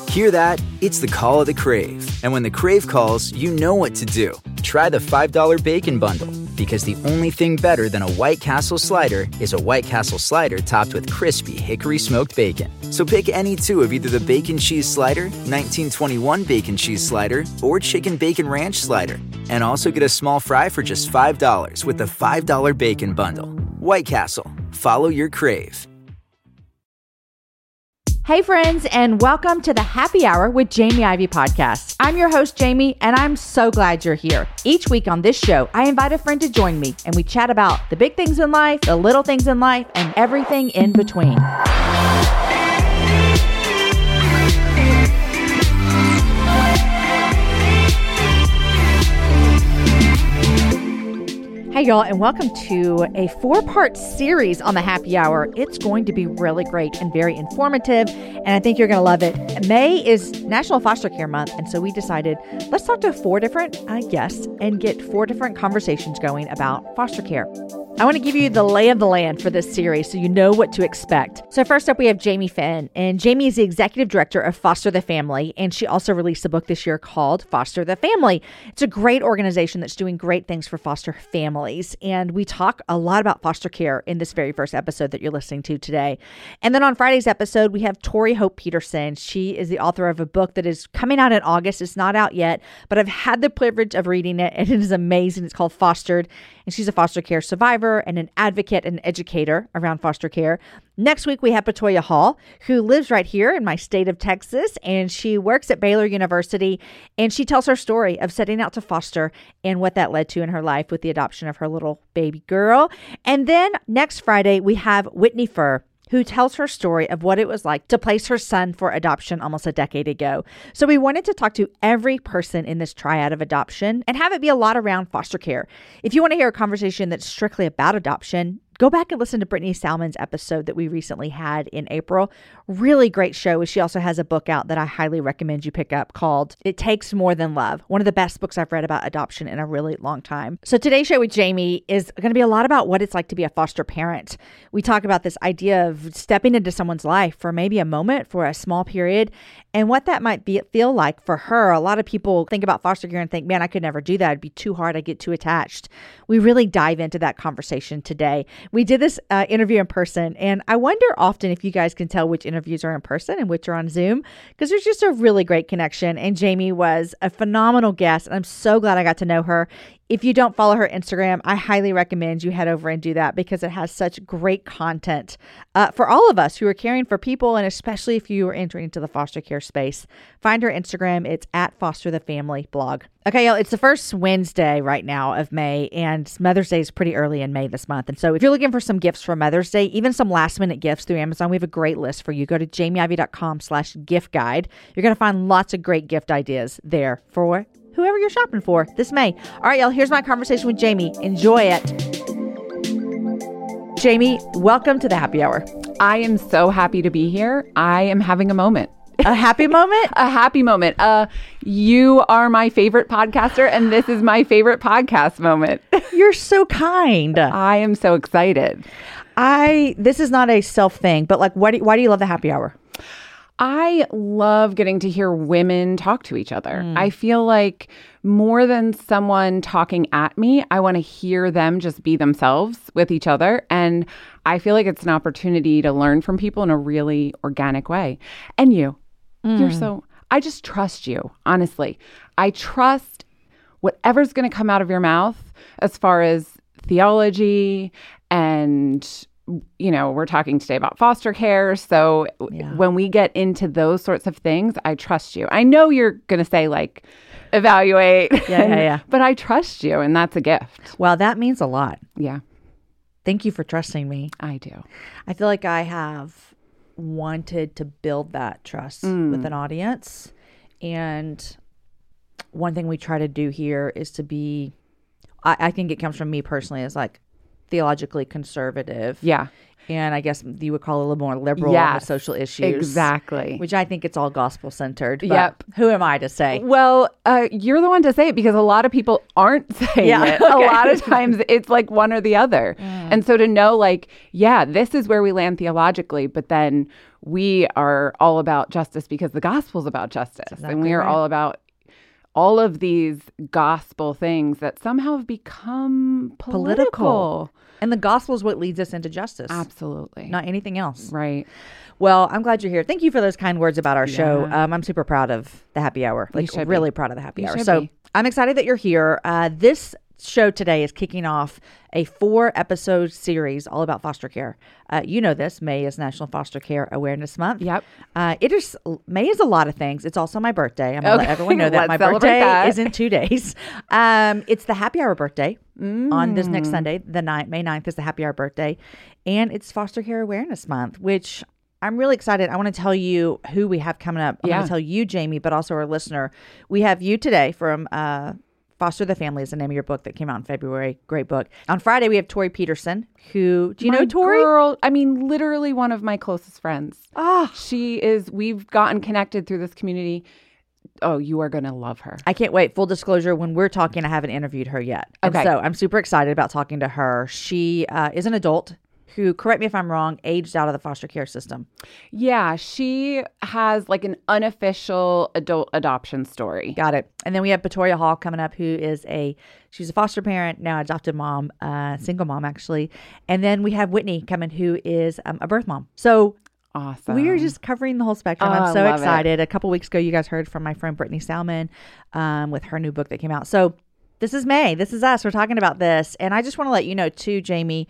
Hear that? It's the call of the Crave. And when the Crave calls, you know what to do. Try the $5 Bacon Bundle, because the only thing better than a White Castle slider is a White Castle slider topped with crispy hickory smoked bacon. So pick any two of either the Bacon Cheese Slider, 1921 Bacon Cheese Slider, or Chicken Bacon Ranch Slider. And also get a small fry for just $5 with the $5 Bacon Bundle. White Castle. Follow your crave. Hey friends, and welcome to the Happy Hour with Jamie Ivey podcast. I'm your host, Jamie, and I'm so glad you're here. Each week on this show, I invite a friend to join me, and we chat about the big things in life, the little things in life, and everything in between. Hey y'all, and welcome to a 4-part series on the Happy Hour. It's going to be really great and very informative, and I think you're going to love it. May is National Foster Care Month, and so we decided let's talk to 4 different guests and get 4 different conversations going about foster care. I want to give you the lay of the land for this series so you know what to expect. So first up, we have Jamie Finn, and Jamie is the executive director of Foster the Family, and she also released a book this year called Foster the Family. It's a great organization that's doing great things for foster families, and we talk a lot about foster care in this very first episode that you're listening to today. And then on Friday's episode, we have Tori Hope Peterson. She is the author of a book that is coming out in August. It's not out yet, but I've had the privilege of reading it, and it is amazing. It's called Fostered, and she's a foster care survivor and an advocate and educator around foster care. Next week, we have Patoya Hall, who lives right here in my state of Texas, and she works at Baylor University, and she tells her story of setting out to foster and what that led to in her life with the adoption of her little baby girl. And then next Friday, we have Whitney Furr, who tells her story of what it was like to place her son for adoption almost a decade ago. So we wanted to talk to every person in this triad of adoption and have it be a lot around foster care. If you want to hear a conversation that's strictly about adoption, go back and listen to Brittany Salmon's episode that we recently had in April. Really great show. She also has a book out that I highly recommend you pick up called It Takes More Than Love. One of the best books I've read about adoption in a really long time. So today's show with Jamie is going to be a lot about what it's like to be a foster parent. We talk about this idea of stepping into someone's life for maybe a moment, for a small period, and what that might feel like for her. A lot of people think about foster care and think, man, I could never do that. It'd be too hard. I'd get too attached. We really dive into that conversation today. We did this interview in person, and I wonder often if you guys can tell which interviews are in person and which are on Zoom, because there's just a really great connection, and Jamie was a phenomenal guest, and I'm so glad I got to know her. If you don't follow her Instagram, I highly recommend you head over and do that because it has such great content for all of us who are caring for people, and especially if you are entering into the foster care space. Find her Instagram. It's at Foster the Family blog. Okay, y'all, it's the first Wednesday right now of May, and Mother's Day is pretty early in May this month. And so if you're looking for some gifts for Mother's Day, even some last minute gifts through Amazon, we have a great list for you. Go to jamieivey.com/gift guide. You're going to find lots of great gift ideas there for whoever you're shopping for this May. All right, y'all, here's my conversation with Jamie. Enjoy it. Jamie, welcome to the Happy Hour. I am so happy to be here. I am having a moment. A happy moment? A happy moment. You are my favorite podcaster, and this is my favorite podcast moment. You're so kind. I am so excited. This is not a self thing, but like, why do you love the Happy Hour? I love getting to hear women talk to each other. I feel like more than someone talking at me, I want to hear them just be themselves with each other. And I feel like it's an opportunity to learn from people in a really organic way. And you're I just trust you, honestly. I trust whatever's going to come out of your mouth as far as theology and we're talking today about foster care. So when we get into those sorts of things, I trust you. I know you're going to say like, evaluate. Yeah. But I trust you, and that's a gift. Well, that means a lot. Yeah. Thank you for trusting me. I do. I feel like I have wanted to build that trust with an audience. And one thing we try to do here is to be, I think it comes from me personally, is like, theologically conservative. Yeah. And I guess you would call it a little more liberal on the social issues. Exactly. Which I think it's all gospel centered. Yep. Who am I to say? Well, you're the one to say it because a lot of people aren't saying it. Okay. A lot of times it's like one or the other. And so to know like, yeah, this is where we land theologically, but then we are all about justice because the gospel's about justice. Exactly and we are all about all of these gospel things that somehow have become political. And the gospel is what leads us into justice. Absolutely. Not anything else. Right. Well, I'm glad you're here. Thank you for those kind words about our show. I'm super proud of the happy hour. Like, really proud of the happy hour. So I'm excited that you're here. This show today is kicking off a 4-episode series all about foster care. You know this. May is National Foster Care Awareness Month. Yep. May is a lot of things. It's also my birthday. I'm going to let everyone know that my birthday is in 2 days. It's the happy hour birthday on this next Sunday. May 9th is the happy hour birthday. And it's Foster Care Awareness Month, which I'm really excited. I want to tell you who we have coming up. I'm going to tell you, Jamie, but also our listener. We have you today from Foster the Family is the name of your book that came out in February. Great book. On Friday, we have Tori Peterson, who, do you know Tori? Girl, I mean, literally one of my closest friends. We've gotten connected through this community. Oh, you are going to love her. I can't wait. Full disclosure, when we're talking, I haven't interviewed her yet. Okay. And so I'm super excited about talking to her. She is an adult who, correct me if I'm wrong, aged out of the foster care system. Yeah, she has like an unofficial adult adoption story. Got it. And then we have Victoria Hall coming up, she's a foster parent, now adopted mom, single mom actually. And then we have Whitney coming, who is a birth mom. So awesome. We are just covering the whole spectrum. I'm so excited. A couple weeks ago, you guys heard from my friend Brittany Salmon with her new book that came out. So this is May. This is us. We're talking about this. And I just want to let you know too, Jamie,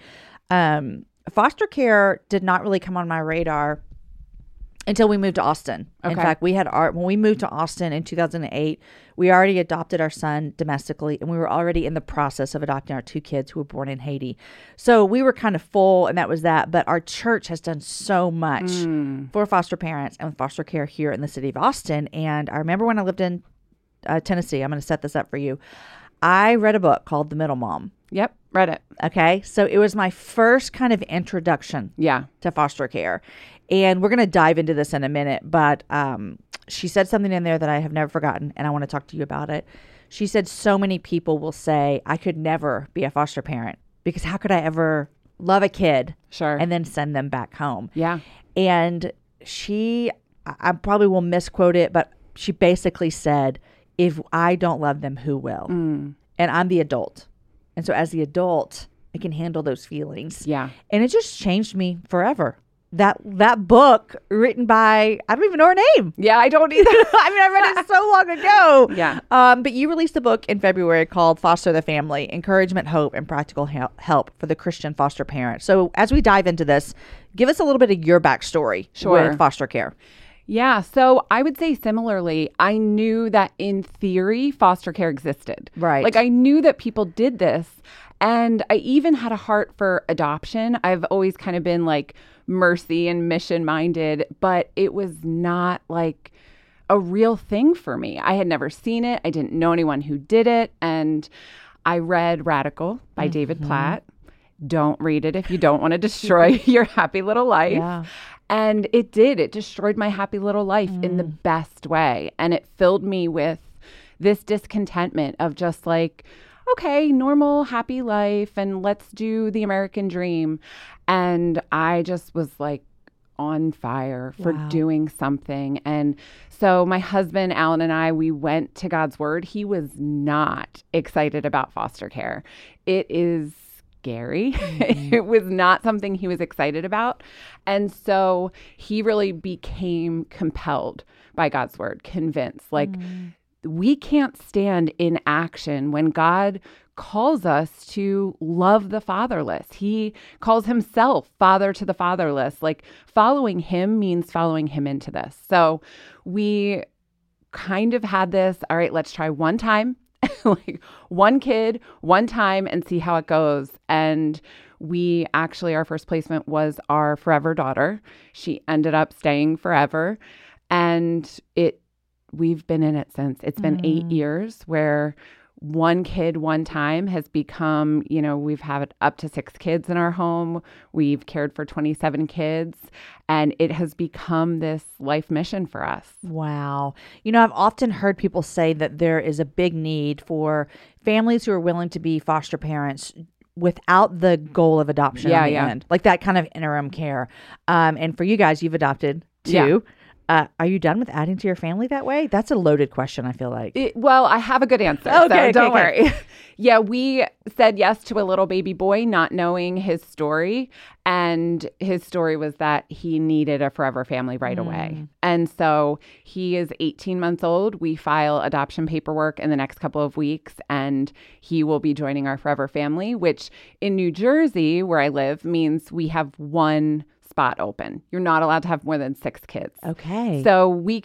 foster care did not really come on my radar until we moved to Austin. Okay. In fact, when we moved to Austin in 2008, we already adopted our son domestically, and we were already in the process of adopting our 2 kids who were born in Haiti. So we were kind of full, and that was that. But our church has done so much for foster parents and foster care here in the city of Austin. And I remember when I lived in Tennessee, I'm going to set this up for you. I read a book called The Middle Mom. Yep, read it. Okay, so it was my first kind of introduction to foster care. And we're going to dive into this in a minute, but she said something in there that I have never forgotten, and I want to talk to you about it. She said so many people will say, I could never be a foster parent because how could I ever love a kid and then send them back home? Yeah. And I probably will misquote it, but she basically said, if I don't love them, who will? And I'm the adult. And so as the adult, I can handle those feelings. Yeah. And it just changed me forever. That book written by, I don't even know her name. Yeah, I don't either. I mean, I read it so long ago. Yeah. But you released a book in February called Foster the Family, Encouragement, Hope, and Practical Help for the Christian Foster Parent. So as we dive into this, give us a little bit of your backstory with foster care. Yeah. So I would say similarly, I knew that in theory, foster care existed. Right. Like I knew that people did this. And I even had a heart for adoption. I've always kind of been like mercy and mission minded, but it was not like a real thing for me. I had never seen it. I didn't know anyone who did it. And I read Radical by David Platt. Don't read it if you don't want to destroy your happy little life. Yeah. And it destroyed my happy little life in the best way. And it filled me with this discontentment of just like, okay, normal, happy life, and let's do the American dream. And I just was like on fire for doing something. And so my husband, Alan, and I, we went to God's Word. He was not excited about foster care. It is scary. It was not something he was excited about. And so he really became compelled by God's Word, convinced. Like, we can't stand in action when God calls us to love the fatherless. He calls himself father to the fatherless. Like, following him means following him into this. So we kind of had this, all right, let's try one time, like one kid, one time, and see how it goes. And we actually, our first placement was our forever daughter. She ended up staying forever. And we've been in it since. It's been 8 years where one kid one time has become, we've had up to 6 kids in our home. We've cared for 27 kids, and it has become this life mission for us. Wow. I've often heard people say that there is a big need for families who are willing to be foster parents without the goal of adoption in the end. Like that kind of interim care. And for you guys, you've adopted 2. Yeah. Are you done with adding to your family that way? That's a loaded question, I feel like. Well, I have a good answer, so don't worry. Yeah, we said yes to a little baby boy, not knowing his story. And his story was that he needed a forever family right away. And so he is 18 months old. We file adoption paperwork in the next couple of weeks, and he will be joining our forever family, which in New Jersey, where I live, means we have 1 spot open. You're not allowed to have more than 6 kids. Okay. So we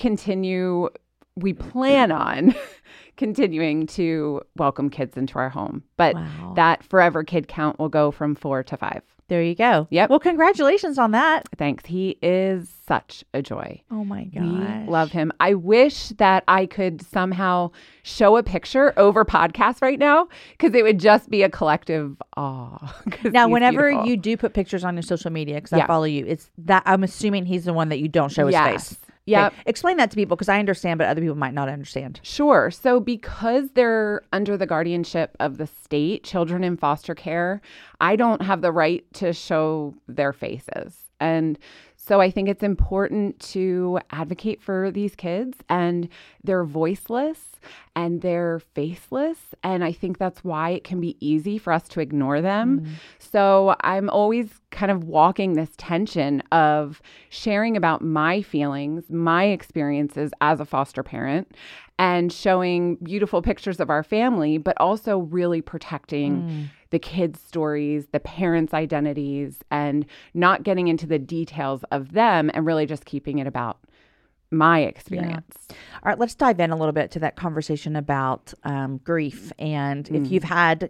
plan on continuing to welcome kids into our home. But that forever kid count will go from 4 to 5. There you go. Yep. Well, congratulations on that. Thanks. He is such a joy. Oh my gosh. We love him. I wish that I could somehow show a picture over podcast right now, because it would just be a collective awe. Now, whenever you do put pictures on your social media, because I follow you, it's that I'm assuming he's the one that you don't show his face. Yeah. Okay. Explain that to people, because I understand, but other people might not understand. Sure. So because they're under the guardianship of the state, children in foster care, I don't have the right to show their faces. And so I think it's important to advocate for these kids, and they're voiceless and they're faceless. And I think that's why it can be easy for us to ignore them. So I'm always kind of walking this tension of sharing about my feelings, my experiences as a foster parent, and showing beautiful pictures of our family, but also really protecting the kids' stories, the parents' identities, and not getting into the details of them, and really just keeping it about my experience. Yeah. All right, let's dive in a little bit to that conversation about grief. And if you've had,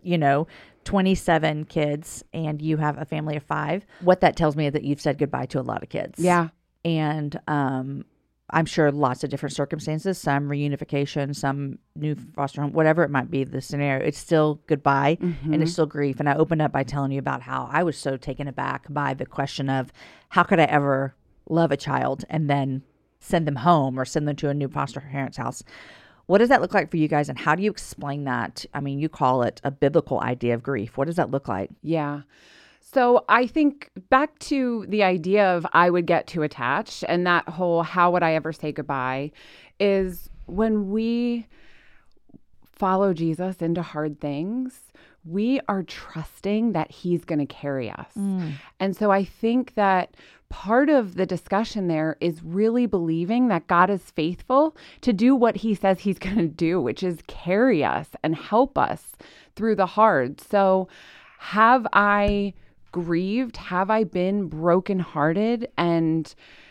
27 kids and you have a family of 5, what that tells me is that you've said goodbye to a lot of kids. Yeah. And I'm sure lots of different circumstances, some reunification, some new foster home, whatever it might be the scenario, it's still goodbye and it's still grief. And I opened up by telling you about how I was so taken aback by the question of how could I ever love a child and then send them home or send them to a new foster parent's house. What does that look like for you guys, and how do you explain that? I mean, you call it a biblical idea of grief. What does that look like? Yeah. So I think back to the idea of I would get too attached, and that whole how would I ever say goodbye is when we follow Jesus into hard things, we are trusting that he's going to carry us. And so I think that part of the discussion there is really believing that God is faithful to do what he says he's going to do, which is carry us and help us through the hard. So have I grieved? Have I been brokenhearted and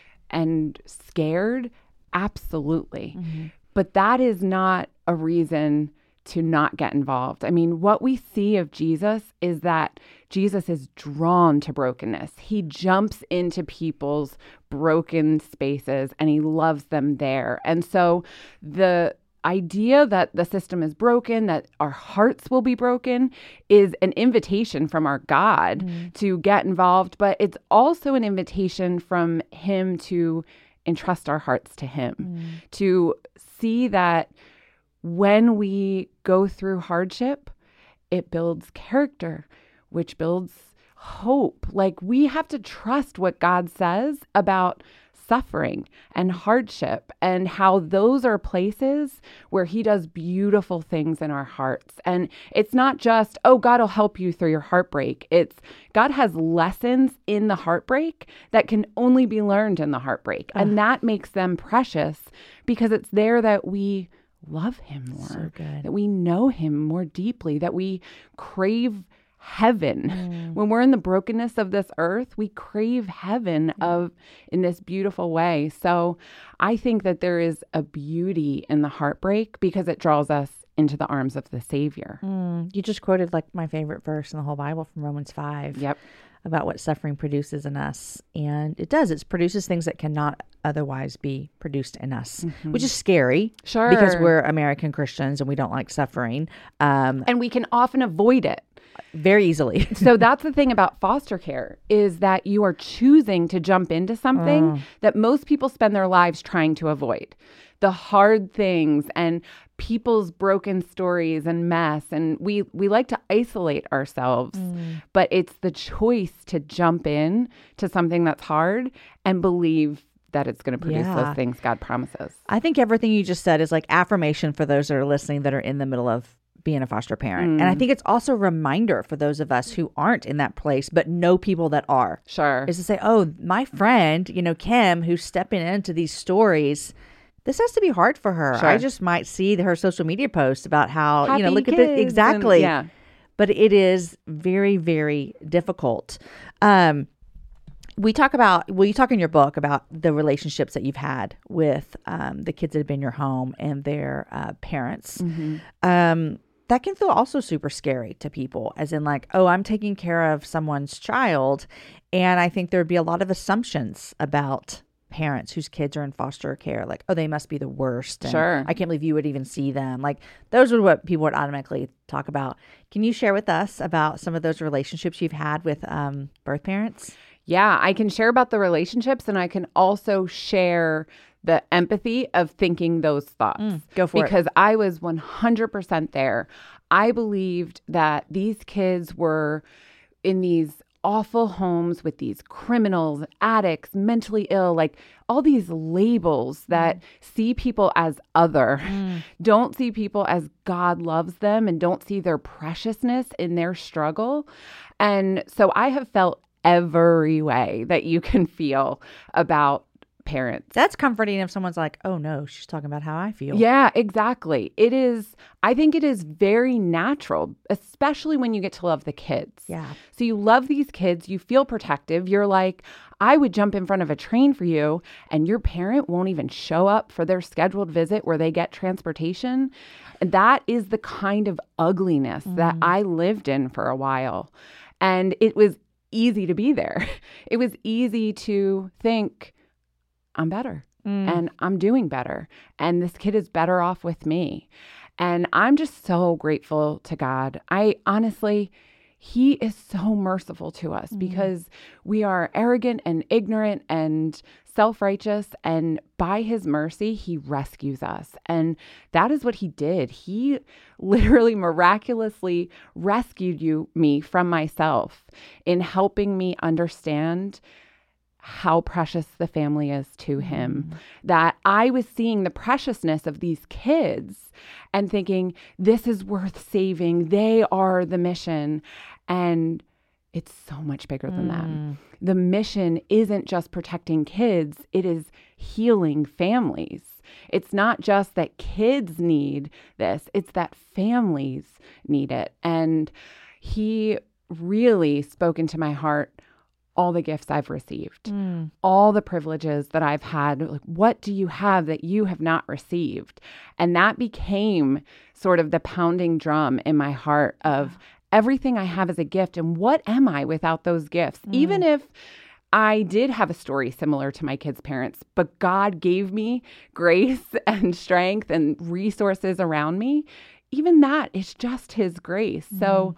scared? Absolutely. But that is not a reason to not get involved. I mean, what we see of Jesus is that Jesus is drawn to brokenness. He jumps into people's broken spaces and he loves them there. And so the idea that the system is broken, that our hearts will be broken, is an invitation from our God to get involved, but it's also an invitation from him to entrust our hearts to him, to see that when we go through hardship, it builds character, which builds hope. Like, we have to trust what God says about suffering and hardship, and how those are places where he does beautiful things in our hearts. And it's not just, oh, God will help you through your heartbreak. It's God has lessons in the heartbreak that can only be learned in the heartbreak. And that makes them precious because it's there that we love him more, that we know him more deeply, that we crave heaven. When we're in the brokenness of this earth, we crave heaven in this beautiful way. So I think that there is a beauty in the heartbreak because it draws us into the arms of the Savior. You just quoted like my favorite verse in the whole Bible from Romans 5. Yep. About what suffering produces in us. And it does. It produces things that cannot otherwise be produced in us, which is scary. Sure. Because we're American Christians and we don't like suffering. And we can often avoid it. Very easily. So that's the thing about foster care, is that you are choosing to jump into something that most people spend their lives trying to avoid. The hard things and people's broken stories and mess. And we like to isolate ourselves, but it's the choice to jump in to something that's hard and believe that it's going to produce those things God promises. I think everything you just said is like affirmation for those that are listening that are in the middle of being a foster parent. And I think it's also a reminder for those of us who aren't in that place, but know people that are. Sure. Is to say, oh, my friend, Kim, who's stepping into these stories, this has to be hard for her. Sure. I just might see her social media post about how, Happy look at this. Exactly. And, But it is very, very difficult. You talk in your book about the relationships that you've had with the kids that have been in your home and their parents. That can feel also super scary to people, as in like, oh, I'm taking care of someone's child. And I think there'd be a lot of assumptions about parents whose kids are in foster care. Like, oh, they must be the worst. And sure. I can't believe you would even see them. Like, those are what people would automatically talk about. Can you share with us about some of those relationships you've had with birth parents? Yeah, I can share about the relationships, and I can also share the empathy of thinking those thoughts. Go for it. Because I was 100% there. I believed that these kids were in these awful homes with these criminals, addicts, mentally ill, like all these labels that see people as other, don't see people as God loves them, and don't see their preciousness in their struggle. And so I have felt every way that you can feel about parents. That's comforting if someone's like, oh no, she's talking about how I feel. Yeah, exactly. I think it is very natural, especially when you get to love the kids. Yeah. So you love these kids, you feel protective. You're like, I would jump in front of a train for you, and your parent won't even show up for their scheduled visit where they get transportation. And that is the kind of ugliness that I lived in for a while. And it was easy to be there. It was easy to think, I'm better and I'm doing better. And this kid is better off with me. And I'm just so grateful to God. He is so merciful to us because we are arrogant and ignorant and self-righteous. And by his mercy, he rescues us. And that is what he did. He literally miraculously rescued me from myself in helping me understand how precious the family is to him, that I was seeing the preciousness of these kids and thinking, this is worth saving. They are the mission. And it's so much bigger than that. The mission isn't just protecting kids. It is healing families. It's not just that kids need this. It's that families need it. And he really spoke into my heart all the gifts I've received, all the privileges that I've had. Like, what do you have that you have not received? And that became sort of the pounding drum in my heart of everything I have as a gift. And what am I without those gifts? Even if I did have a story similar to my kids' parents, but God gave me grace and strength and resources around me. Even that is just his grace. So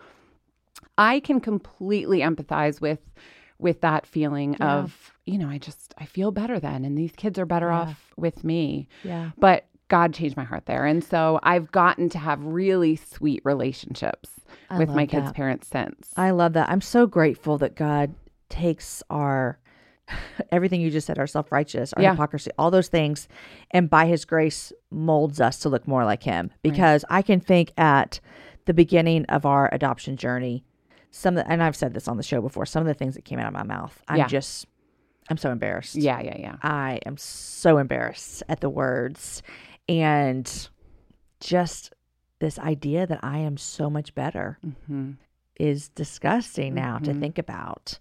I can completely empathize with that feeling of, I feel better then, and these kids are better off with me. Yeah. But God changed my heart there. And so I've gotten to have really sweet relationships with my kids' parents since. I love that. I'm so grateful that God takes our, everything you just said, our self-righteous, our hypocrisy, all those things, and by his grace molds us to look more like him. Because I can think at the beginning of our adoption journey, and I've said this on the show before, some of the things that came out of my mouth, I'm so embarrassed. Yeah. I am so embarrassed at the words, and just this idea that I am so much better is disgusting now to think about.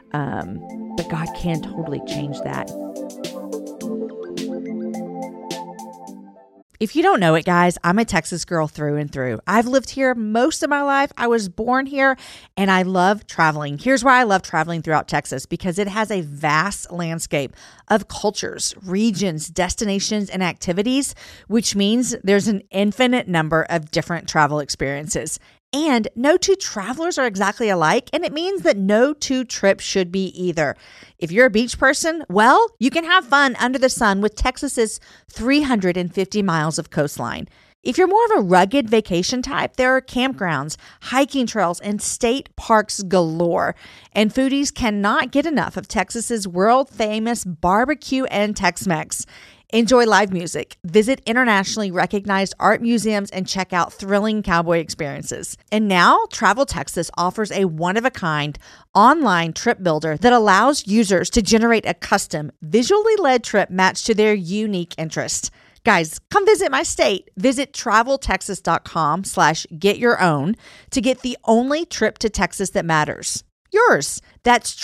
But God can totally change that. If you don't know it, guys, I'm a Texas girl through and through. I've lived here most of my life. I was born here and I love traveling. Here's why I love traveling throughout Texas, because it has a vast landscape of cultures, regions, destinations, and activities, which means there's an infinite number of different travel experiences. And no two travelers are exactly alike, and it means that no two trips should be either. If you're a beach person, well, you can have fun under the sun with Texas's 350 miles of coastline. If you're more of a rugged vacation type, there are campgrounds, hiking trails, and state parks galore. And foodies cannot get enough of Texas's world-famous barbecue and Tex-Mex. Enjoy live music, visit internationally recognized art museums, and check out thrilling cowboy experiences. And now, Travel Texas offers a one-of-a-kind online trip builder that allows users to generate a custom, visually led trip matched to their unique interests. Guys, come visit my state. Visit traveltexas.com/getyourown to get the only trip to Texas that matters. Yours. That's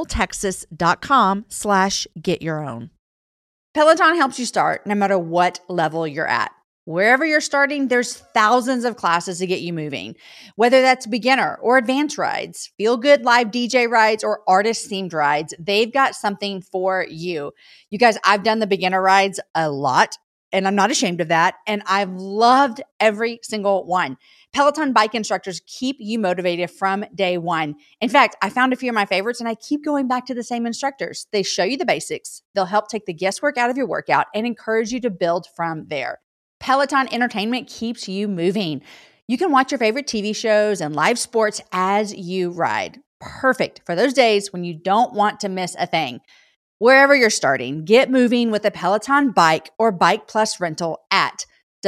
traveltexas.com/getyourown. Peloton helps you start no matter what level you're at. Wherever you're starting, there's thousands of classes to get you moving. Whether that's beginner or advanced rides, feel-good live DJ rides, or artist-themed rides, they've got something for you. You guys, I've done the beginner rides a lot, and I'm not ashamed of that, and I've loved every single one. Peloton bike instructors keep you motivated from day one. In fact, I found a few of my favorites and I keep going back to the same instructors. They show you the basics. They'll help take the guesswork out of your workout and encourage you to build from there. Peloton entertainment keeps you moving. You can watch your favorite TV shows and live sports as you ride. Perfect for those days when you don't want to miss a thing. Wherever you're starting, get moving with a Peloton bike or Bike Plus rental at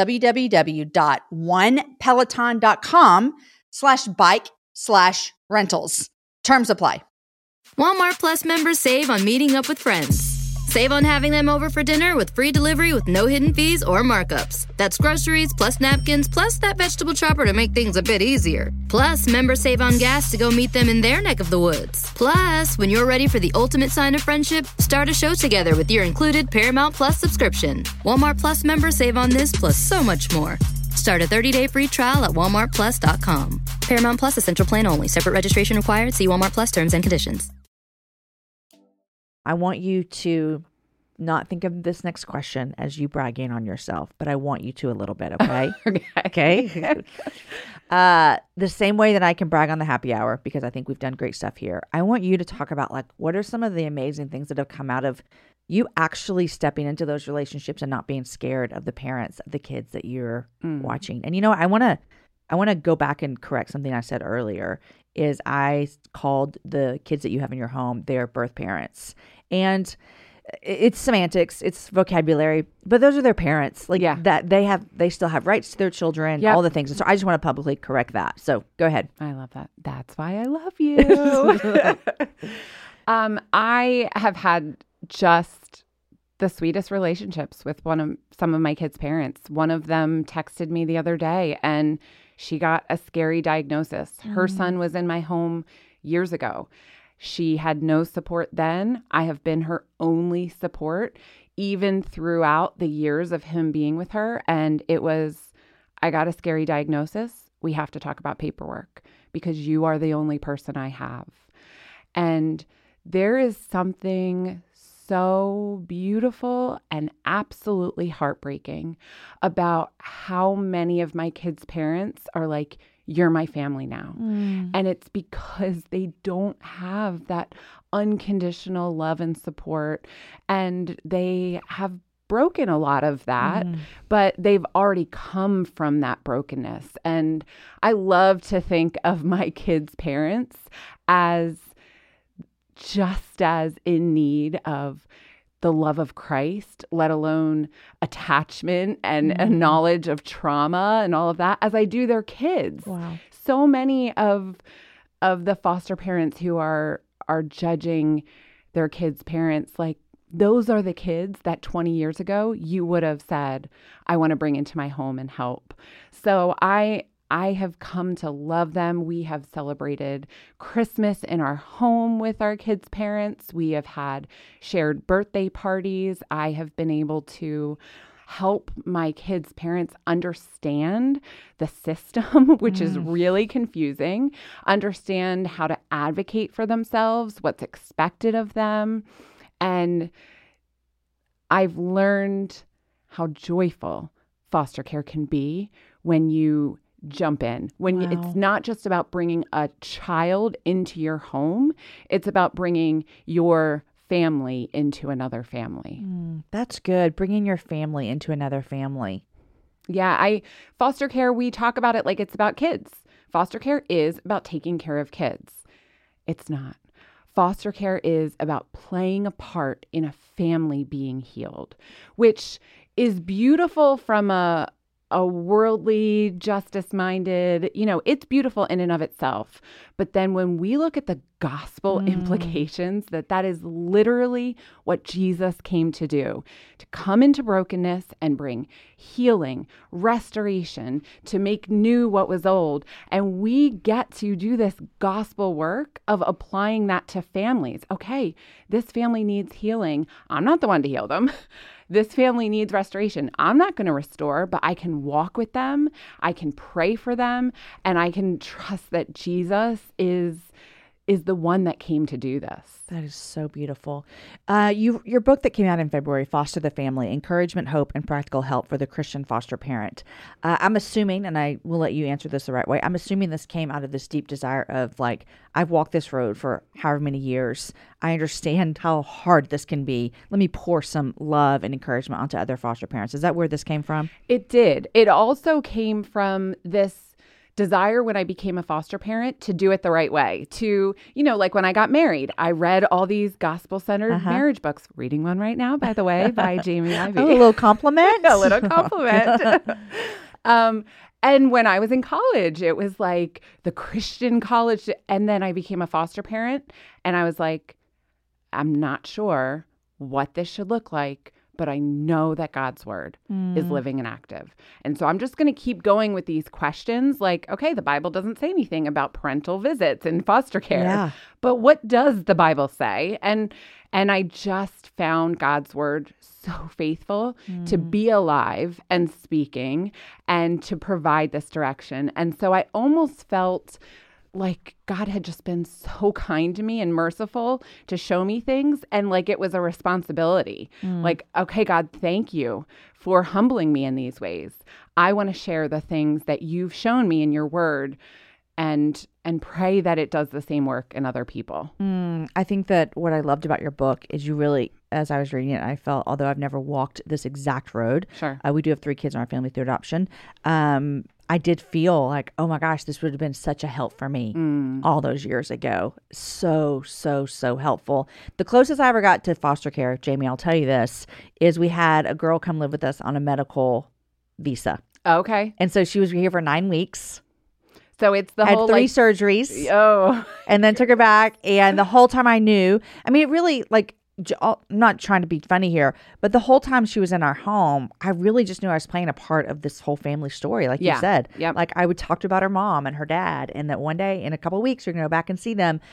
www.onepeloton.com/bike/rentals. Terms apply. Walmart Plus members save on meeting up with friends. Save on having them over for dinner with free delivery with no hidden fees or markups. That's groceries plus napkins plus that vegetable chopper to make things a bit easier. Plus, members save on gas to go meet them in their neck of the woods. Plus, when you're ready for the ultimate sign of friendship, start a show together with your included Paramount Plus subscription. Walmart Plus members save on this plus so much more. Start a 30-day free trial at walmartplus.com. Paramount Plus Essential Plan only. Separate registration required. See Walmart Plus terms and conditions. I want you to not think of this next question as you bragging on yourself, but I want you to a little bit, okay? Okay? The same way that I can brag on the happy hour, because I think we've done great stuff here, I want you to talk about, like, what are some of the amazing things that have come out of you actually stepping into those relationships and not being scared of the parents of the kids that you're watching. And, you know, I want to go back and correct something I said earlier, is I called the kids that you have in your home their birth parents. And it's semantics, it's vocabulary, but those are their parents. Like, that they still have rights to their children, all the things. And so I just want to publicly correct that. So go ahead. I love that. That's why I love you. I have had just the sweetest relationships with some of my kids' parents. One of them texted me the other day and she got a scary diagnosis. Her son was in my home years ago. She had no support then. I have been her only support, even throughout the years of him being with her. And I got a scary diagnosis. We have to talk about paperwork because you are the only person I have. And there is something so beautiful and absolutely heartbreaking about how many of my kids' parents are like, you're my family now. And it's because they don't have that unconditional love and support. And they have broken a lot of that, but they've already come from that brokenness. And I love to think of my kids' parents as just as in need of the love of Christ, let alone attachment and a knowledge of trauma and all of that, as I do their kids. Wow. So many of the foster parents who are judging their kids' parents, like, those are the kids that 20 years ago you would have said, I want to bring into my home and help. So I have come to love them. We have celebrated Christmas in our home with our kids' parents. We have had shared birthday parties. I have been able to help my kids' parents understand the system, which is really confusing, understand how to advocate for themselves, what's expected of them. And I've learned how joyful foster care can be when you jump in, when it's not just about bringing a child into your home, it's about bringing your family into another family. That's good. Bringing your family into another family. Yeah, foster care, we talk about it like it's about kids. Foster care is about taking care of kids. It's not. Foster care is about playing a part in a family being healed, which is beautiful from a worldly, justice-minded, it's beautiful in and of itself. But then when we look at the gospel implications, that is literally what Jesus came to do, to come into brokenness and bring healing, restoration, to make new what was old. And we get to do this gospel work of applying that to families. Okay, this family needs healing. I'm not the one to heal them. This family needs restoration. I'm not going to restore, but I can walk with them. I can pray for them, and I can trust that Jesus is the one that came to do this. That is so beautiful. Your book that came out in February, Foster the Family, Encouragement, Hope, and Practical Help for the Christian Foster Parent. I'm assuming, and I will let you answer this the right way, I'm assuming this came out of this deep desire of I've walked this road for however many years. I understand how hard this can be. Let me pour some love and encouragement onto other foster parents. Is that where this came from? It did. It also came from this desire when I became a foster parent to do it the right way. To, like when I got married, I read all these gospel-centered marriage books. Reading one right now, by the way, by Jamie Ivey. Oh, a little compliment? A little compliment. And when I was in college, it was like the Christian college. And then I became a foster parent. And I was like, I'm not sure what this should look like, but I know that God's word is living and active. And so I'm just going to keep going with these questions like, okay, the Bible doesn't say anything about parental visits in foster care, but what does the Bible say? And I just found God's word so faithful to be alive and speaking and to provide this direction. And so I almost felt like God had just been so kind to me and merciful to show me things. And like it was a responsibility. Like, okay, God, thank you for humbling me in these ways. I want to share the things that you've shown me in your word and pray that it does the same work in other people. I think that what I loved about your book is you really, as I was reading it, I felt, although I've never walked this exact road, we do have 3 kids in our family through adoption. I did feel like, oh my gosh, this would have been such a help for me all those years ago. So, so, so helpful. The closest I ever got to foster care, Jamie, I'll tell you this, is we had a girl come live with us on a medical visa. Okay. And so she was here for 9 weeks. So it's the whole 3 surgeries. Oh. And then took her back. And the whole time I knew, it really I'm not trying to be funny here, but the whole time she was in our home, I really just knew I was playing a part of this whole family story. Like you said, like I would talk about her mom and her dad, and that one day in a couple of weeks, you're going to go back and see them.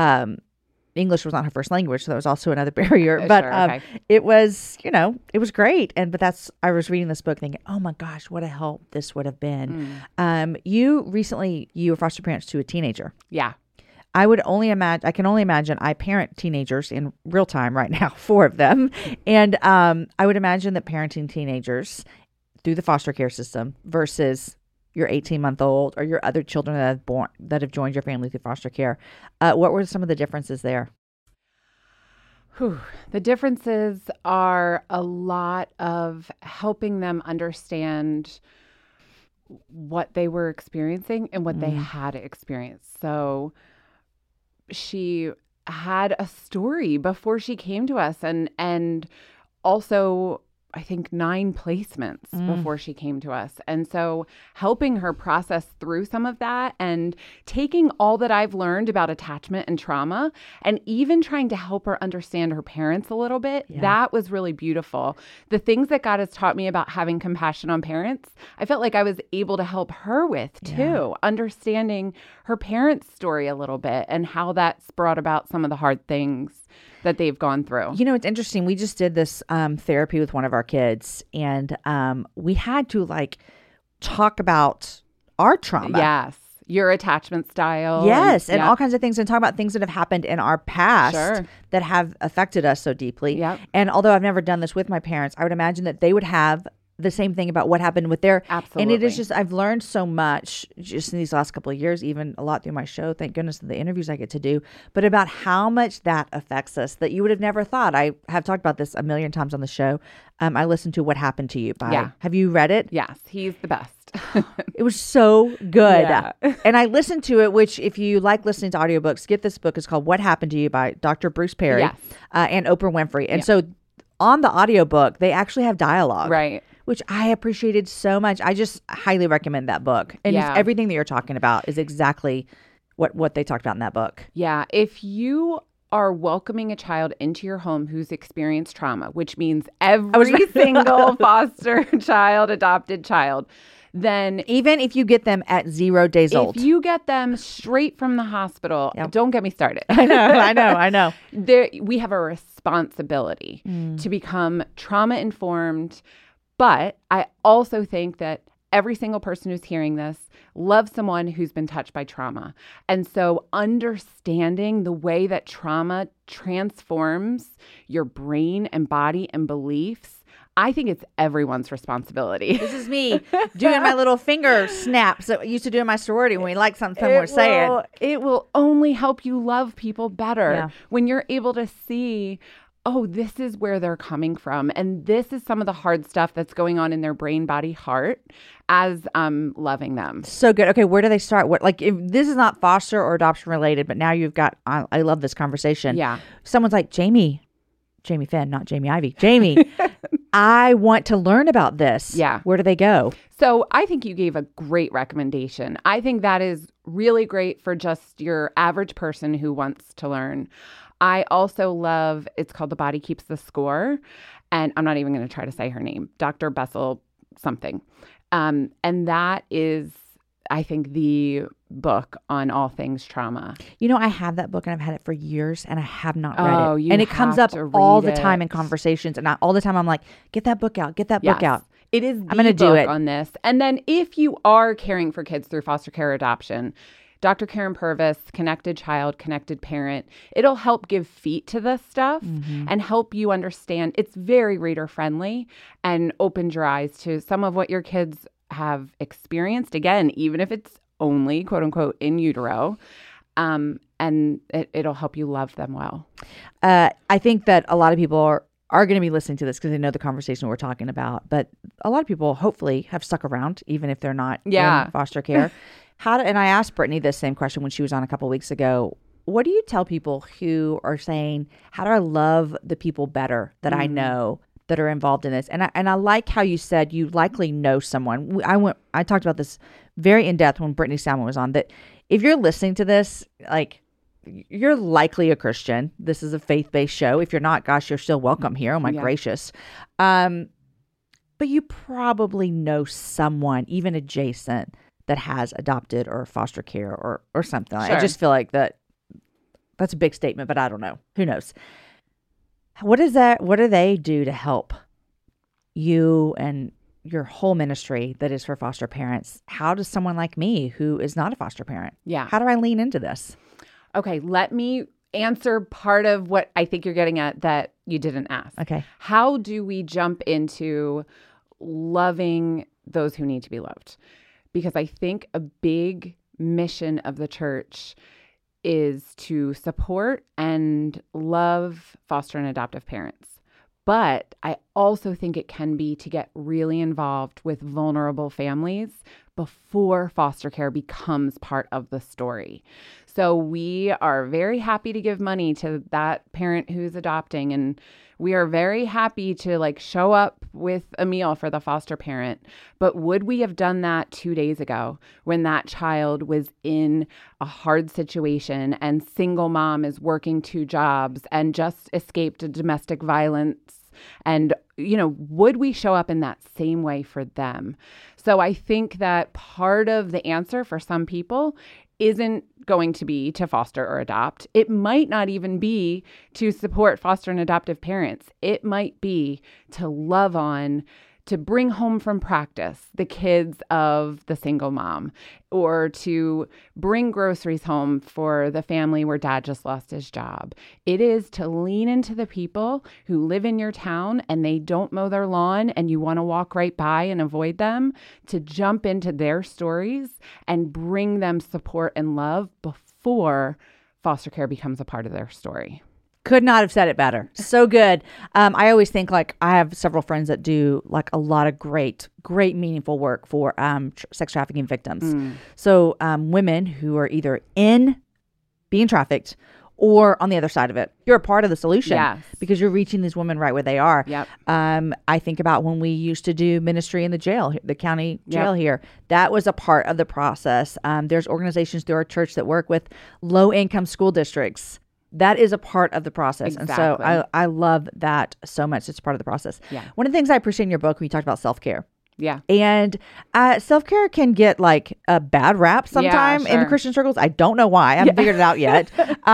English was not her first language, so that was also another barrier. But it was, it was great. But I was reading this book thinking, oh my gosh, what a help this would have been. You were foster parents to a teenager. Yeah. I can only imagine I parent teenagers in real time right now, 4 of them. And I would imagine that parenting teenagers through the foster care system versus your 18-month-old or your other children that have joined your family through foster care. What were some of the differences there? The differences are a lot of helping them understand what they were experiencing and what they had experienced. So she had a story before she came to us and also I think 9 placements before she came to us. And so helping her process through some of that and taking all that I've learned about attachment and trauma and even trying to help her understand her parents a little bit, that was really beautiful. The things that God has taught me about having compassion on parents, I felt like I was able to help her with too, understanding her parents' story a little bit and how that's brought about some of the hard things that they've gone through. You know, it's interesting. We just did this therapy with one of our kids, and we had to like talk about our trauma. Yes. Your attachment style. Yes, and all kinds of things, and talk about things that have happened in our past Sure. that have affected us so deeply. Yep. And although I've never done this with my parents, I would imagine that they would have the same thing about what happened with their. Absolutely. And it is just, I've learned so much just in these last couple of years, even a lot through my show, thank goodness, the interviews I get to do, but about how much that affects us that you would have never thought. I have talked about this a million times on the show. I listened to What Happened to You by, have you read it? Yes, he's the best. It was so good. Yeah. And I listened to it, which if you like listening to audiobooks, get this book. It's called What Happened to You by Dr. Bruce Perry Yes. And Oprah Winfrey. And so on the audiobook, they actually have dialogue. Right. Which I appreciated so much. I just highly recommend that book. And it's everything that you're talking about is exactly what they talked about in that book. Yeah. If you are welcoming a child into your home who's experienced trauma, which means every single foster child, adopted child, then even if you get them at 0 days old, if you get them straight from the hospital, don't get me started. I know. We have a responsibility to become trauma informed. But I also think that every single person who's hearing this loves someone who's been touched by trauma. And so understanding the way that trauma transforms your brain and body and beliefs, I think it's everyone's responsibility. This is me doing my little finger snaps that we used to do in my sorority when we like something someone was saying. It will only help you love people better when you're able to see, oh, this is where they're coming from. And this is some of the hard stuff that's going on in their brain, body, heart as I'm loving them. So good. Okay, where do they start? What, like, if this is not foster or adoption related, but now you've got, I love this conversation. Yeah. Someone's like, Jamie Fenn, not Jamie Ivey. Jamie, I want to learn about this. Yeah. Where do they go? So I think you gave a great recommendation. I think that is really great for just your average person who wants to learn. I also love, it's called The Body Keeps the Score. And I'm not even going to try to say her name, Dr. Bessel something. And that is, I think, the book on all things trauma. You know, I have that book and I've had it for years and I have not read it. You and it comes up have to all read the time it. in conversations. And all the time I'm like, get that book out, get that book out. It is the I'm going to do it on this. And then if you are caring for kids through foster care or adoption, Dr. Karen Purvis, Connected Child, Connected Parent, it'll help give feet to this stuff and help you understand. It's very reader friendly and opens your eyes to some of what your kids have experienced. Again, even if it's only, quote unquote, in utero. And it'll help you love them well. I think that a lot of people are going to be listening to this because they know the conversation we're talking about. But a lot of people hopefully have stuck around, even if they're not in foster care. And I asked Brittany this same question when she was on a couple weeks ago. What do you tell people who are saying, how do I love the people better that I know that are involved in this? And I like how you said you likely know someone. I talked about this very in depth when Brittany Salmon was on, that if you're listening to this, like, you're likely a Christian. This is a faith-based show. If you're not, gosh, you're still welcome here. Oh my gracious. But you probably know someone, even adjacent, that has adopted or foster care or something. Sure. I just feel like that's a big statement, but I don't know. Who knows? What do they do to help you and your whole ministry that is for foster parents? How does someone like me who is not a foster parent? Yeah. How do I lean into this? Okay, let me answer part of what I think you're getting at that you didn't ask. Okay. How do we jump into loving those who need to be loved? Because I think a big mission of the church is to support and love foster and adoptive parents. But I also think it can be to get really involved with vulnerable families before foster care becomes part of the story. So we are very happy to give money to that parent who's adopting, and we are very happy to show up with a meal for the foster parent. But would we have done that 2 days ago when that child was in a hard situation and single mom is working 2 jobs and just escaped a domestic violence? And, would we show up in that same way for them? So I think that part of the answer for some people isn't going to be to foster or adopt. It might not even be to support foster and adoptive parents. It might be to love on, to bring home from practice the kids of the single mom, or to bring groceries home for the family where dad just lost his job. It is to lean into the people who live in your town and they don't mow their lawn and you want to walk right by and avoid them, to jump into their stories and bring them support and love before foster care becomes a part of their story. Could not have said it better. So good. I always think, like, I have several friends that do like a lot of great meaningful work for sex trafficking victims. So women who are either in being trafficked or on the other side of it. You're a part of the solution because you're reaching these women right where they are. Yep. I think about when we used to do ministry in the jail, the county jail here. That was a part of the process. There's organizations through our church that work with low-income school districts. That is a part of the process. Exactly. And so I love that so much. It's part of the process. Yeah. One of the things I appreciate in your book, when you talked about self-care. Yeah. And self-care can get like a bad rap sometime in Christian circles. I don't know why. I haven't figured it out yet.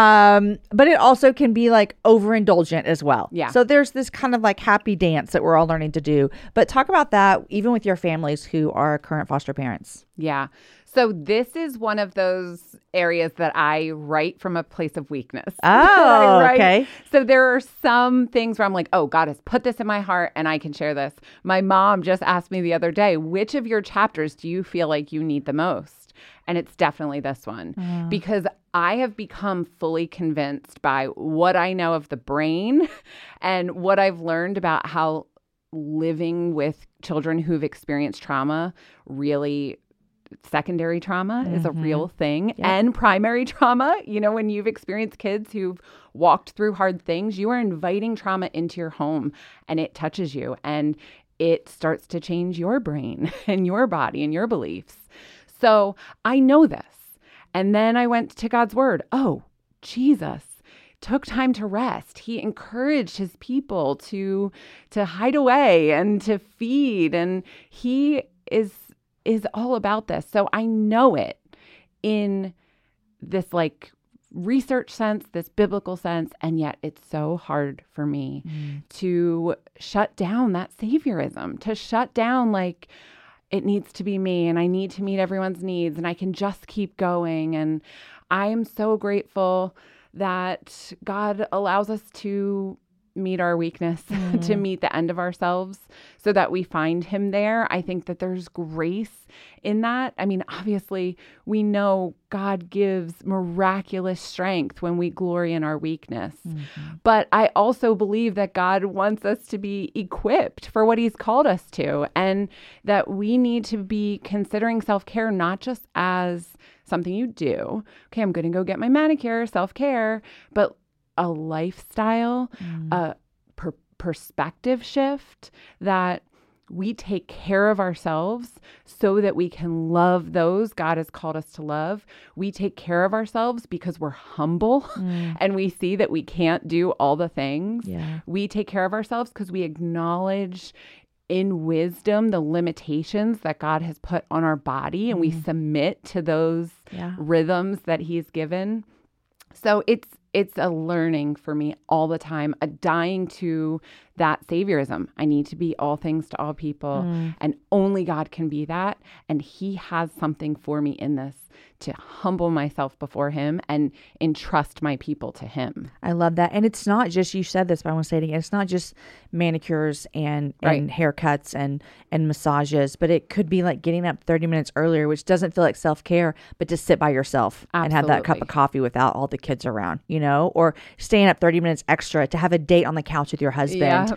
But it also can be like overindulgent as well. Yeah. So there's this kind of like happy dance that we're all learning to do. But talk about that even with your families who are current foster parents. Yeah. So this is one of those areas that I write from a place of weakness. Oh, okay. So there are some things where I'm like, oh, God has put this in my heart and I can share this. My mom just asked me the other day, which of your chapters do you feel like you need the most? And it's definitely this one because I have become fully convinced by what I know of the brain and what I've learned about how living with children who've experienced trauma, really secondary trauma is a real thing, and primary trauma. You know, when you've experienced kids who've walked through hard things, you are inviting trauma into your home and it touches you and it starts to change your brain and your body and your beliefs. So I know this. And then I went to God's word. Oh, Jesus took time to rest. He encouraged his people to hide away and to feed. And he is all about this. So I know it in this like research sense, this biblical sense, and yet it's so hard for me to shut down that saviorism, to shut down like it needs to be me and I need to meet everyone's needs and I can just keep going. And I am so grateful that God allows us to meet our weakness, to meet the end of ourselves so that we find him there. I think that there's grace in that. I mean, obviously, we know God gives miraculous strength when we glory in our weakness. But I also believe that God wants us to be equipped for what he's called us to, and that we need to be considering self-care not just as something you do. Okay, I'm going to go get my manicure, self-care, but a lifestyle, a perspective shift that we take care of ourselves so that we can love those God has called us to love. We take care of ourselves because we're humble and we see that we can't do all the things. Yeah. We take care of ourselves because we acknowledge in wisdom the limitations that God has put on our body and we submit to those rhythms that he's given. So it's a learning for me all the time, a dying to that saviorism. I need to be all things to all people, and only God can be that. And he has something for me in this to humble myself before him and entrust my people to him. I love that. And it's not just, you said this, but I want to say it again. It's not just manicures and haircuts and massages, but it could be like getting up 30 minutes earlier, which doesn't feel like self-care, but to sit by yourself and have that cup of coffee without all the kids around, you know, or staying up 30 minutes extra to have a date on the couch with your husband,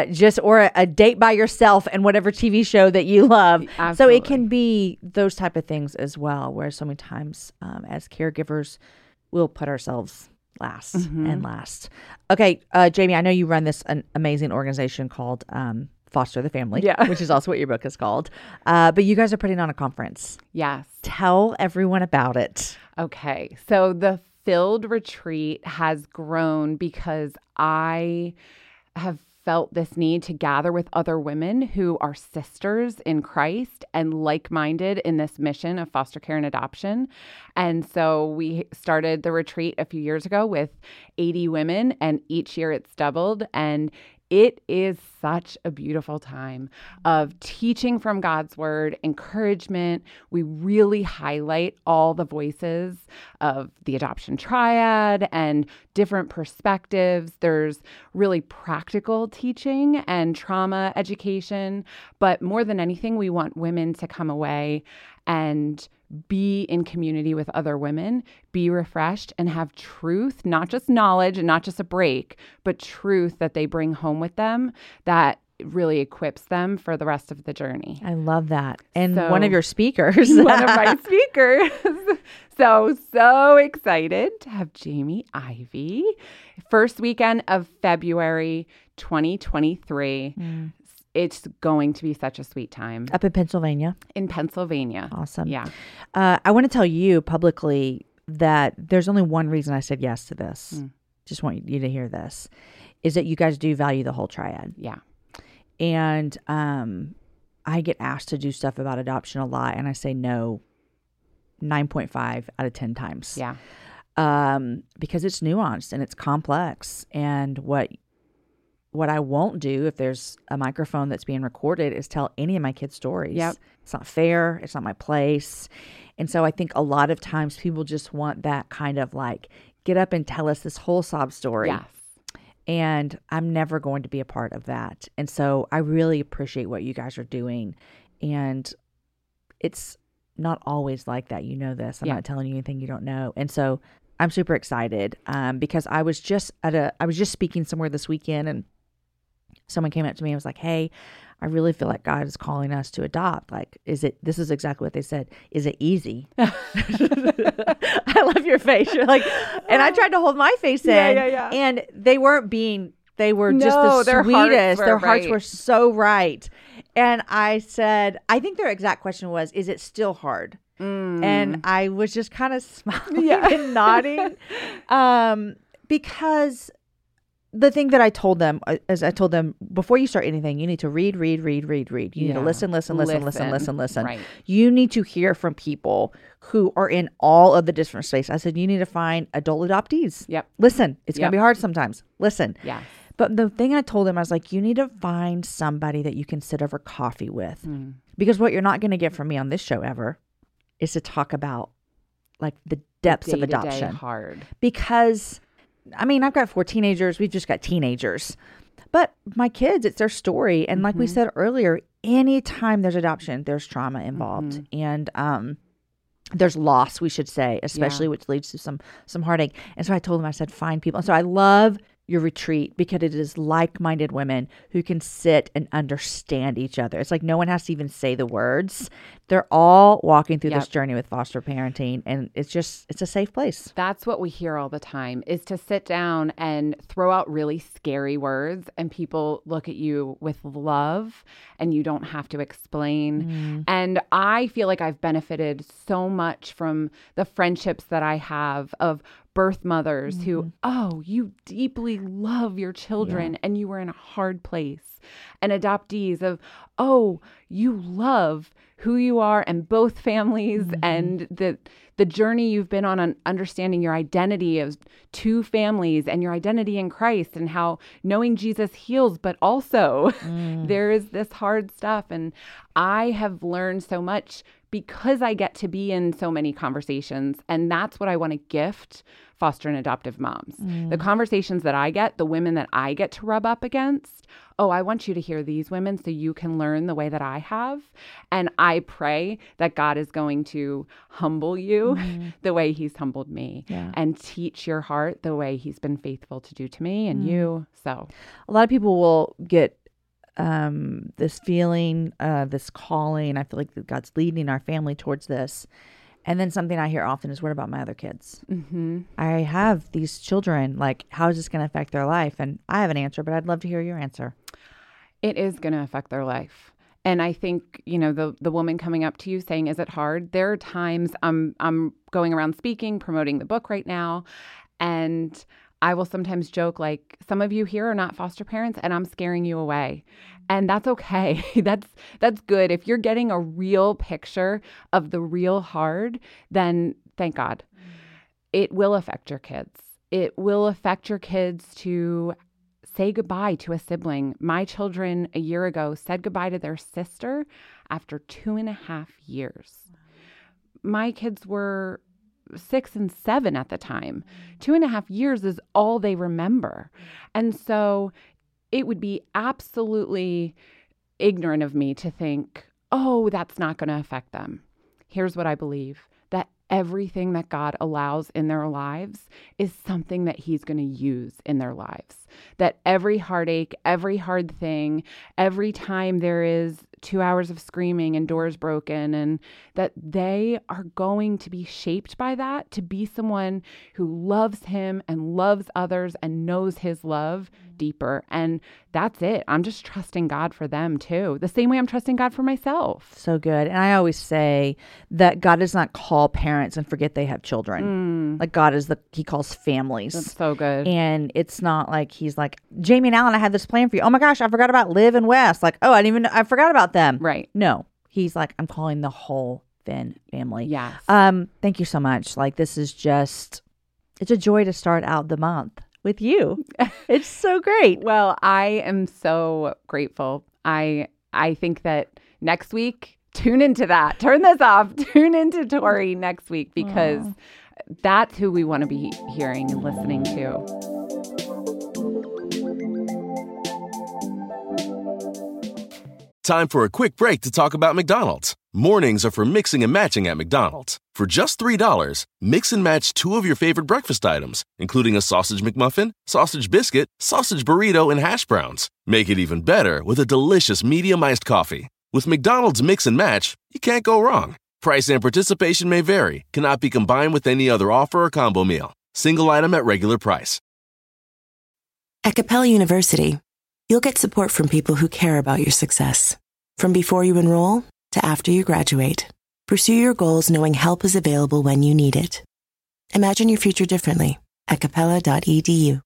or a date by yourself and whatever TV show that you love. Absolutely. So it can be those type of things as well, where so many times as caregivers, we'll put ourselves last and last. Okay, Jamie, I know you run this an amazing organization called Foster the Family, which is also what your book is called. But you guys are putting on a conference. Yes. Tell everyone about it. Okay, so the Filled Retreat has grown because I have felt this need to gather with other women who are sisters in Christ and like-minded in this mission of foster care and adoption. And so we started the retreat a few years ago with 80 women, and each year it's doubled. And it is such a beautiful time of teaching from God's word, encouragement. We really highlight all the voices of the adoption triad and different perspectives. There's really practical teaching and trauma education. But more than anything, we want women to come away and be in community with other women, be refreshed, and have truth, not just knowledge and not just a break, but truth that they bring home with them that really equips them for the rest of the journey. I love that. And So- one of your speakers. One of my speakers. So excited to have Jamie Ivey. First weekend of February 2023. It's going to be such a sweet time Up in Pennsylvania. in Pennsylvania. Awesome. Yeah. I want to tell you publicly that there's only one reason I said yes to this. Just want you to hear this, is that you guys do value the whole triad. Yeah. And I get asked to do stuff about adoption a lot, and I say no 9.5 out of 10 times. Yeah. Because it's nuanced and it's complex. And what I won't do if there's a microphone that's being recorded is tell any of my kids' stories. Yep. It's not fair. It's not my place. And so I think a lot of times people just want that kind of like, get up and tell us this whole sob story. Yes. And I'm never going to be a part of that. And so I really appreciate what you guys are doing. And it's not always like that. You know this. I'm Yeah. not telling you anything you don't know. And so I'm super excited because I was just speaking somewhere this weekend, and someone came up to me and was like, "Hey, I really feel like God is calling us to adopt. Like, this is exactly what they said. Is it easy?" I love your face. You're like, and I tried to hold my face in. Yeah. And they were just No, the their hearts sweetest. were Their hearts right. were so right. And I said, I think their exact question was, is it still hard? And I was just kind of smiling and nodding. Because the thing that I told them is I told them, before you start anything, you need to read. You need to listen. Right. You need to hear from people who are in all of the different spaces. I said, you need to find adult adoptees. Yep. Listen, it's going Yep. to be hard sometimes. Listen. Yes. But the thing I told them, I was like, you need to find somebody that you can sit over coffee with. Because what you're not going to get from me on this show ever is to talk about like the depths of Day-to-day adoption. hard. Because, I mean, I've got 4 teenagers. We've just got teenagers. But my kids, it's their story. And like we said earlier, anytime there's adoption, there's trauma involved. And there's loss, we should say, especially which leads to some heartache. And so I told them, I said, find people. And so I love your retreat because it is like-minded women who can sit and understand each other. It's like no one has to even say the words. They're all walking through this journey with foster parenting, and it's a safe place. That's what we hear all the time, is to sit down and throw out really scary words, and people look at you with love and you don't have to explain. And I feel like I've benefited so much from the friendships that I have of birth mothers who, you deeply love your children and you were in a hard place. And adoptees of, you love who you are and both families and the journey you've been on understanding your identity as 2 families and your identity in Christ and how knowing Jesus heals, but also there is this hard stuff. And I have learned so much because I get to be in so many conversations. And that's what I want to gift foster and adoptive moms. The conversations that I get, the women that I get to rub up against, I want you to hear these women so you can learn the way that I have. And I pray that God is going to humble you the way he's humbled me and teach your heart the way he's been faithful to do to me and you. So a lot of people will get this feeling, this calling. I feel like that God's leading our family towards this. And then something I hear often is, what about my other kids? I have these children. Like, how is this going to affect their life? And I have an answer, but I'd love to hear your answer. It is going to affect their life. And I think, the woman coming up to you saying, is it hard? There are times I'm going around speaking, promoting the book right now. And I will sometimes joke, like, some of you here are not foster parents and I'm scaring you away. And that's okay. That's good. If you're getting a real picture of the real hard, then thank God. It will affect your kids. It will affect your kids to say goodbye to a sibling. My children a year ago said goodbye to their sister after 2.5 years. My kids were 6 and 7 at the time. 2.5 years is all they remember. And so it would be absolutely ignorant of me to think, oh, that's not going to affect them. Here's what I believe, that everything that God allows in their lives is something that he's going to use in their lives. That every heartache, every hard thing, every time there is 2 hours of screaming and doors broken, and that they are going to be shaped by that to be someone who loves him and loves others and knows his love deeper. And that's it. I'm just trusting God for them too. The same way I'm trusting God for myself. So good. And I always say that God does not call parents and forget they have children. Like God is he calls families. That's so good. And it's not like he's like, Jamie and Alan, I had this plan for you. Oh my gosh, I forgot about Liv and Wes. Like, oh, I forgot about them. Right. No, he's like, I'm calling the whole Finn family. Yes. Thank you so much. Like, this is just, it's a joy to start out the month with you. It's so great. Well, I am so grateful. I think that next week, tune into that. Turn this off. Tune into Tori next week, because that's who we want to be hearing and listening to. Time for a quick break to talk about McDonald's. Mornings are for mixing and matching at McDonald's. For just $3, mix and match 2 of your favorite breakfast items, including a sausage McMuffin, sausage biscuit, sausage burrito, and hash browns. Make it even better with a delicious medium iced coffee. With McDonald's Mix and Match, you can't go wrong. Price and participation may vary. Cannot be combined with any other offer or combo meal. Single item at regular price. At Capella University, you'll get support from people who care about your success. From before you enroll to after you graduate, pursue your goals knowing help is available when you need it. Imagine your future differently at capella.edu.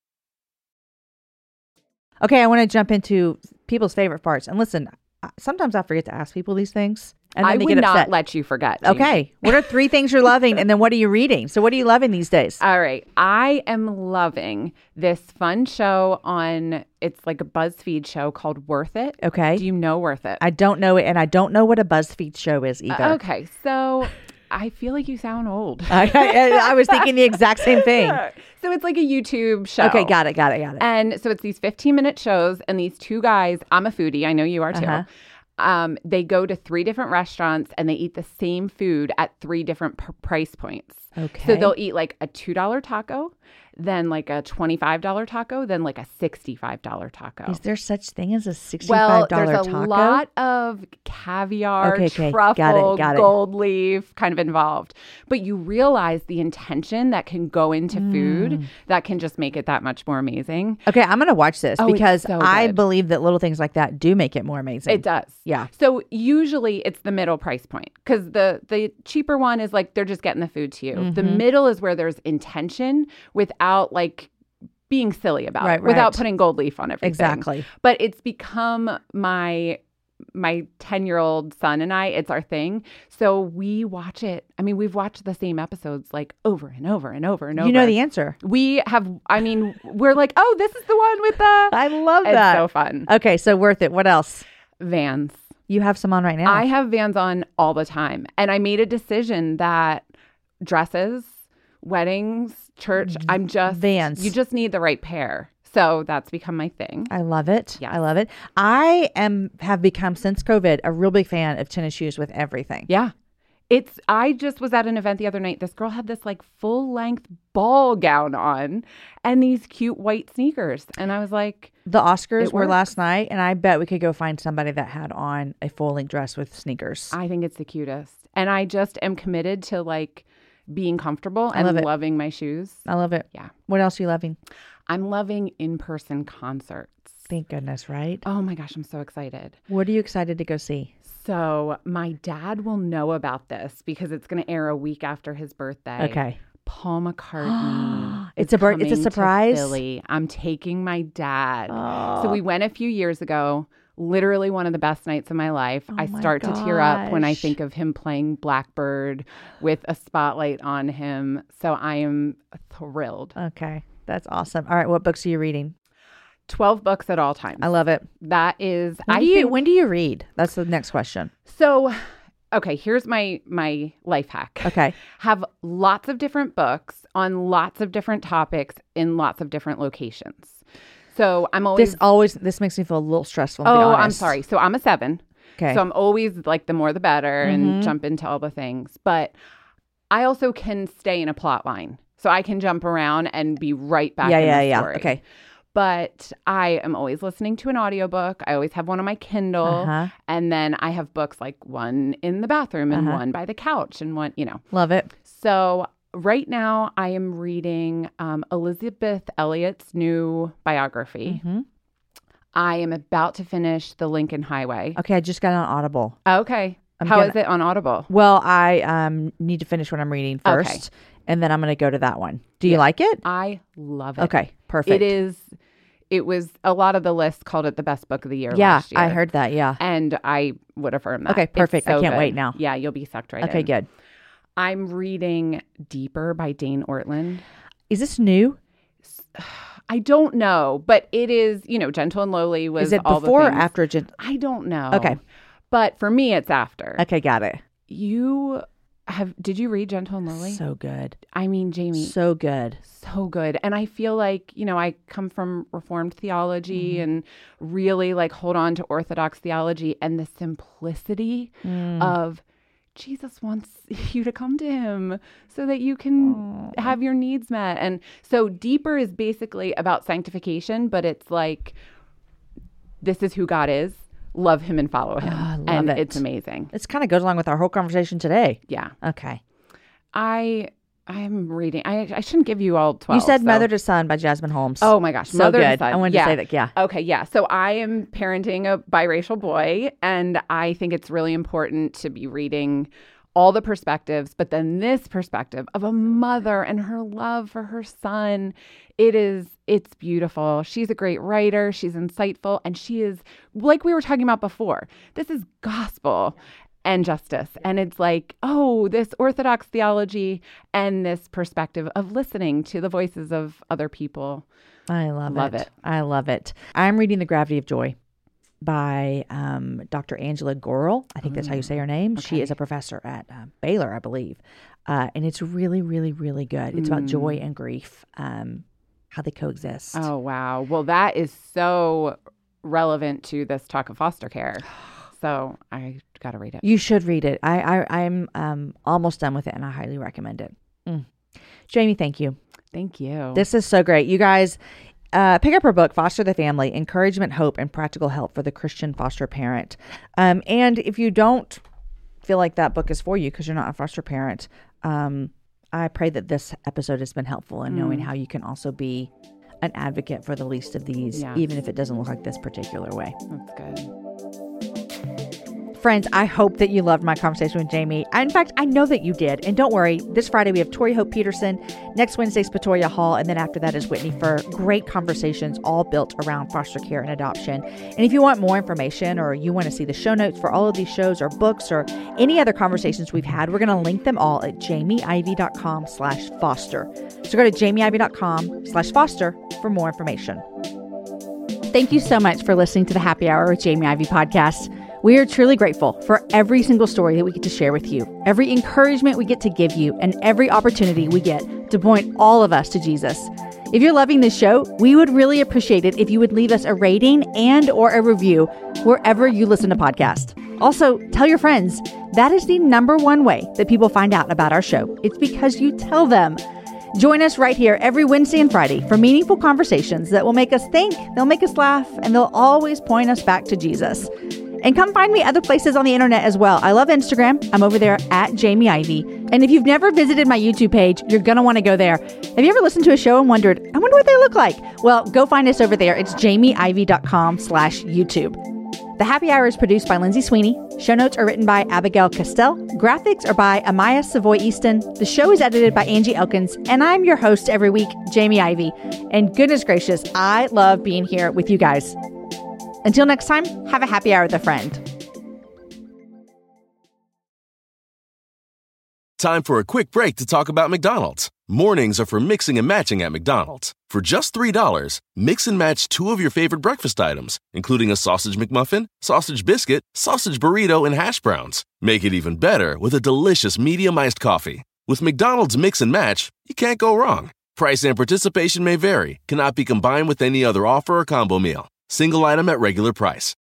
Okay, I want to jump into people's favorite parts. And listen, sometimes I forget to ask people these things. And then I they would get not upset. let you forget, Jamie. Okay. What are 3 things you're loving? And then what are you reading? So what are you loving these days? All right. I am loving this fun show it's like a BuzzFeed show called Worth It. Okay. Do you know Worth It? I don't know it. And I don't know what a BuzzFeed show is either. Okay. So I feel like you sound old. I was thinking the exact same thing. So it's like a YouTube show. Okay. Got it. And so it's these 15-minute shows, and these 2 guys, I'm a foodie. I know you are too. Uh-huh. They go to 3 different restaurants and they eat the same food at 3 different price points. Okay. So they'll eat like a $2 taco, then like a $25 taco, then like a $65 taco. Is there such thing as a $65 well, taco? there's a lot of caviar, Okay. truffle, Got it. gold leaf kind of involved. But you realize the intention that can go into food that can just make it that much more amazing. Okay, I'm going to watch this Oh, it's because so I good. believe that little things like that do make it more amazing. It does. Yeah. So usually it's the middle price point, because the cheaper one is like they're just getting the food to you. The middle is where there's intention without like being silly about it, without putting gold leaf on everything. Exactly. But it's become my 10-year-old son and I, it's our thing. So we watch it. I mean, we've watched the same episodes like over and over and over and over. You know the answer. We have, I mean, we're like, oh, this is the one with the... I love that. It's so fun. Okay, so Worth It. What else? Vans. You have some on right now. I have Vans on all the time. And I made a decision that dresses, weddings, church, I'm just... Vans. You just need the right pair. So that's become my thing. I love it. Yes. I love it. I have become, since COVID, a real big fan of tennis shoes with everything. Yeah. I just was at an event the other night. This girl had this like full length ball gown on and these cute white sneakers. And I was like, The Oscars It were works. last night, and I bet we could go find somebody that had on a full length dress with sneakers. I think it's the cutest. And I just am committed to like being comfortable and love it. loving my shoes. I love it. Yeah. What else are you loving? I'm loving in-person concerts. Thank goodness, right? Oh my gosh, I'm so excited. What are you excited to go see? So my dad will know about this because it's going to air a week after his birthday. Okay. Paul McCartney. It's a surprise. Philly. I'm taking my dad. So we went a few years ago. Literally one of the best nights of my life. I start to tear up when I think of him playing Blackbird with a spotlight on him. So I am thrilled. Okay. That's awesome. All right. What books are you reading? 12 books at all times. I love it. That is... When do you read? That's the next question. So, okay, here's my life hack. Okay. Have lots of different books on lots of different topics in lots of different locations. So I'm always... This makes me feel a little stressful. I'm sorry. So I'm a 7. Okay. So I'm always like the more the better and jump into all the things. But I also can stay in a plot line. So I can jump around and be right back in the story. Okay. But I am always listening to an audiobook. I always have one on my Kindle. And then I have books like one in the bathroom and one by the couch and one, Love it. So right now I am reading Elizabeth Elliot's new biography. I am about to finish The Lincoln Highway. Okay, I just got on Audible. Okay. How is it on Audible? Well, I need to finish what I'm reading first, and then I'm going to go to that one. Do you like it? I love it. Okay, perfect. It was a lot of the lists called it the best book of the year last year. I heard that, yeah. And I would affirm that. Okay, perfect. I can't wait now. Yeah, you'll be sucked right in. Okay, good. I'm reading Deeper by Dane Ortland. Is this new? I don't know, but it is, Gentle and Lowly was Is it all before the or things. after? I don't know. Okay. But for me, it's after. Okay, got it. Did you read Gentle and Lowly? So good. I mean, Jamie. So good. So good. And I feel like, I come from Reformed theology and really like hold on to Orthodox theology and the simplicity of Jesus wants you to come to him so that you can have your needs met. And so Deeper is basically about sanctification, but it's like, this is who God is. Love him and follow him. I love and it. It's amazing. This kind of goes along with our whole conversation today. Yeah. Okay. I'm reading. I shouldn't give you all 12. You said Mother to Son by Jasmine Holmes. Oh my gosh. So Mother good. to Son. I wanted to say that. Yeah. Okay. Yeah. So I am parenting a biracial boy, and I think it's really important to be reading all the perspectives, but then this perspective of a mother and her love for her son. It's beautiful. She's a great writer. She's insightful. And she is, like we were talking about before, this is gospel and justice. And it's like, this Orthodox theology and this perspective of listening to the voices of other people. I love it. I love it. I'm reading The Gravity of Joy by Dr. Angela Gorel. I think that's how you say her name. Okay. She is a professor at Baylor, I believe. And it's really, really, really good. It's about joy and grief, how they coexist. Oh, wow. Well, that is so relevant to this talk of foster care. So I got to read it. You should read it. I'm almost done with it, and I highly recommend it. Jamie, thank you. Thank you. This is so great. You guys, pick up her book, Foster the Family, Encouragement, Hope, and Practical Help for the Christian Foster Parent. And if you don't feel like that book is for you because you're not a foster parent, I pray that this episode has been helpful in knowing how you can also be an advocate for the least of these, even if it doesn't look like this particular way. That's good. Friends, I hope that you loved my conversation with Jamie. In fact, I know that you did. And don't worry, this Friday we have Tori Hope Peterson. Next Wednesday's Pretoria Hall. And then after that is Whitney for great conversations all built around foster care and adoption. And if you want more information or you want to see the show notes for all of these shows or books or any other conversations we've had, we're going to link them all at jamieivey.com/foster. So go to jamieivey.com/foster for more information. Thank you so much for listening to the Happy Hour with Jamie Ivey podcast. We are truly grateful for every single story that we get to share with you, every encouragement we get to give you, and every opportunity we get to point all of us to Jesus. If you're loving this show, we would really appreciate it if you would leave us a rating and or a review wherever you listen to podcasts. Also, tell your friends. That is the #1 way that people find out about our show. It's because you tell them. Join us right here every Wednesday and Friday for meaningful conversations that will make us think, they'll make us laugh, and they'll always point us back to Jesus. And come find me other places on the internet as well. I love Instagram. I'm over there at Jamie Ivey. And if you've never visited my YouTube page, you're going to want to go there. Have you ever listened to a show and wondered, I wonder what they look like? Well, go find us over there. It's jamieivey.com/YouTube. The Happy Hour is produced by Lindsay Sweeney. Show notes are written by Abigail Castell. Graphics are by Amaya Savoy Easton. The show is edited by Angie Elkins. And I'm your host every week, Jamie Ivey. And goodness gracious, I love being here with you guys. Until next time, have a happy hour with a friend. Time for a quick break to talk about McDonald's. Mornings are for mixing and matching at McDonald's. For just $3, mix and match 2 of your favorite breakfast items, including a sausage McMuffin, sausage biscuit, sausage burrito, and hash browns. Make it even better with a delicious medium iced coffee. With McDonald's Mix and Match, you can't go wrong. Price and participation may vary, cannot be combined with any other offer or combo meal. Single item at regular price.